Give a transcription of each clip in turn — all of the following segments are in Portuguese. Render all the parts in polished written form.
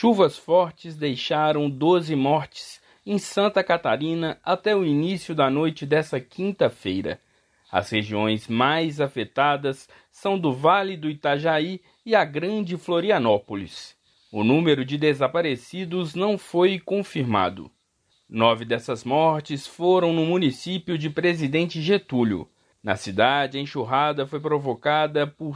Chuvas fortes deixaram 12 mortes em Santa Catarina até o início da noite dessa quinta-feira. As regiões mais afetadas são do Vale do Itajaí e a Grande Florianópolis. O número de desaparecidos não foi confirmado. 9 dessas mortes foram no município de Presidente Getúlio. Na cidade, a enxurrada foi provocada por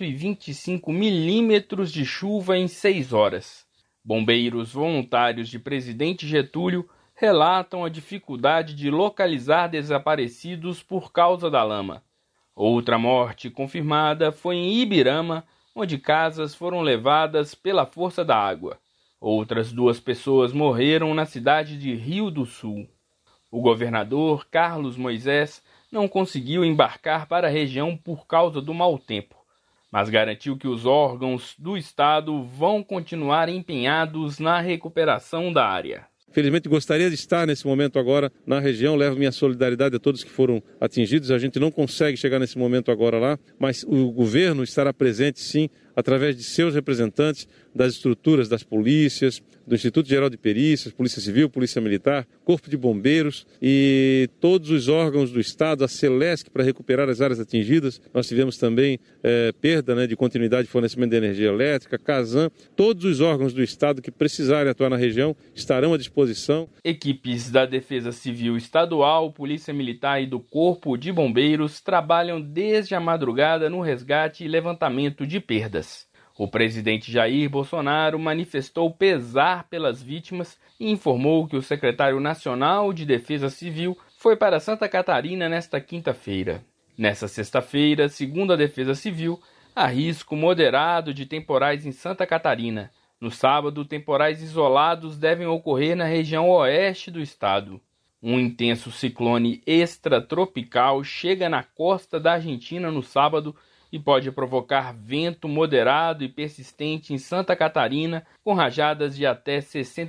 125 milímetros de chuva em 6 horas. Bombeiros voluntários de Presidente Getúlio relatam a dificuldade de localizar desaparecidos por causa da lama. Outra morte confirmada foi em Ibirama, onde casas foram levadas pela força da água. Outras 2 pessoas morreram na cidade de Rio do Sul. O governador Carlos Moisés não conseguiu embarcar para a região por causa do mau tempo, mas garantiu que os órgãos do estado vão continuar empenhados na recuperação da área. Felizmente gostaria de estar nesse momento agora na região, levo minha solidariedade a todos que foram atingidos. A gente não consegue chegar nesse momento agora lá, mas o governo estará presente sim, através de seus representantes, das estruturas das polícias, do Instituto Geral de Perícias, Polícia Civil, Polícia Militar, Corpo de Bombeiros e todos os órgãos do Estado, a Celesc para recuperar as áreas atingidas. Nós tivemos também perda de continuidade de fornecimento de energia elétrica, Casan, todos os órgãos do Estado que precisarem atuar na região estarão à disposição. Equipes da Defesa Civil Estadual, Polícia Militar e do Corpo de Bombeiros trabalham desde a madrugada no resgate e levantamento de perdas. O presidente Jair Bolsonaro manifestou pesar pelas vítimas e informou que o secretário nacional de Defesa Civil foi para Santa Catarina nesta quinta-feira. Nesta sexta-feira, segundo a Defesa Civil, há risco moderado de temporais em Santa Catarina. No sábado, temporais isolados devem ocorrer na região oeste do estado. Um intenso ciclone extratropical chega na costa da Argentina no sábado e pode provocar vento moderado e persistente em Santa Catarina, com rajadas de até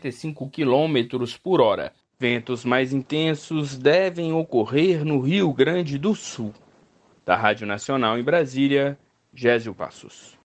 65 km por hora. Ventos mais intensos devem ocorrer no Rio Grande do Sul. Da Rádio Nacional em Brasília, Gésio Passos.